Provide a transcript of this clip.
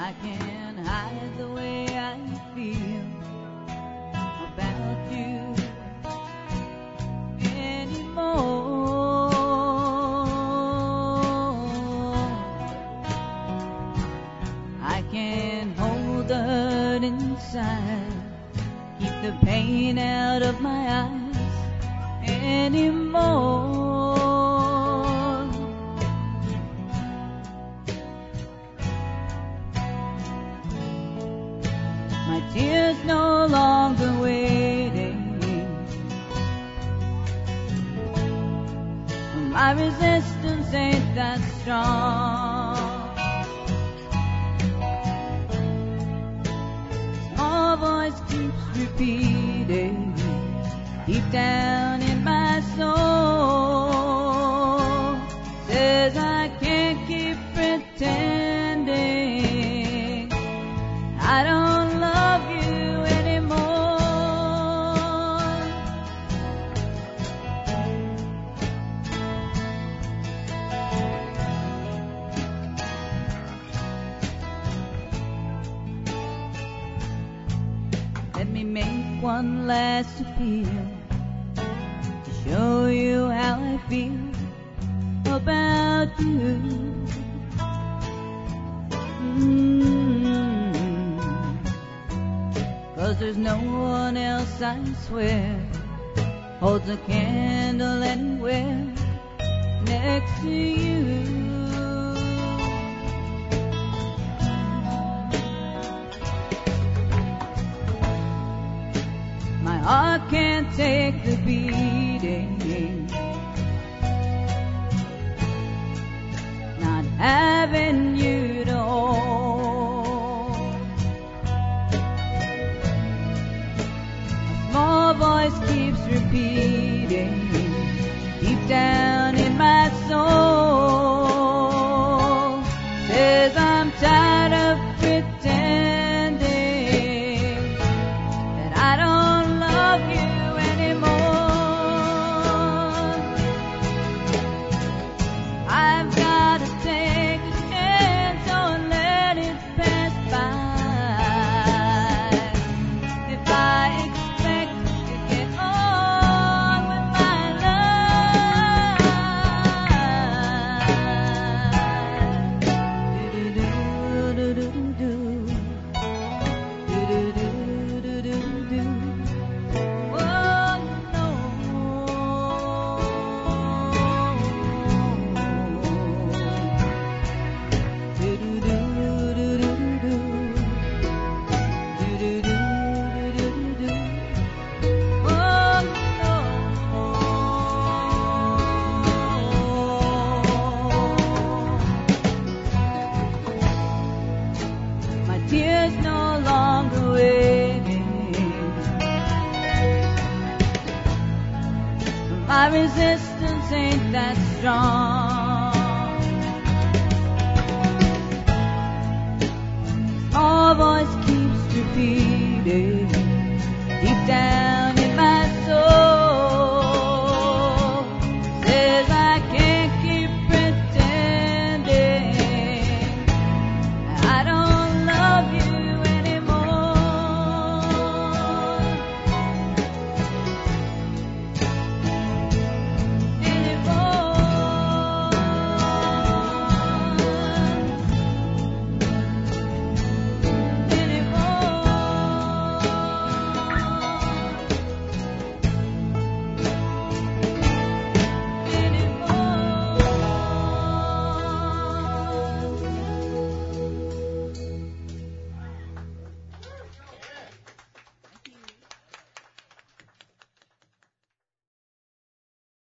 I can't hide the way I feel about you anymore. I can't hold it inside, keep the pain out of my eyes anymore. My tears no longer waiting, my resistance ain't that strong. Small voice keeps repeating deep down in my soul, says I can't keep pretending I don't love you anymore. Let me make one last appeal to show you how I feel about you. Cause there's no one else, I swear, holds a candle anywhere next to you. My heart can't take the beating, not having you to hold. A small voice keeps repeating deep down in my soul, says I'm tired of pretending that I don't love you anymore. I've got to take a chance or let it pass by. If I expect to get on with my life, do-do-do-do-do-do. Do-do-do-do-do-do. Oh, no. Do-do-do-do-do-do. Do-do-do-do-do-do. Oh, no. My tears no longer waiting, my resistance ain't that strong. Small voice keeps repeating deep down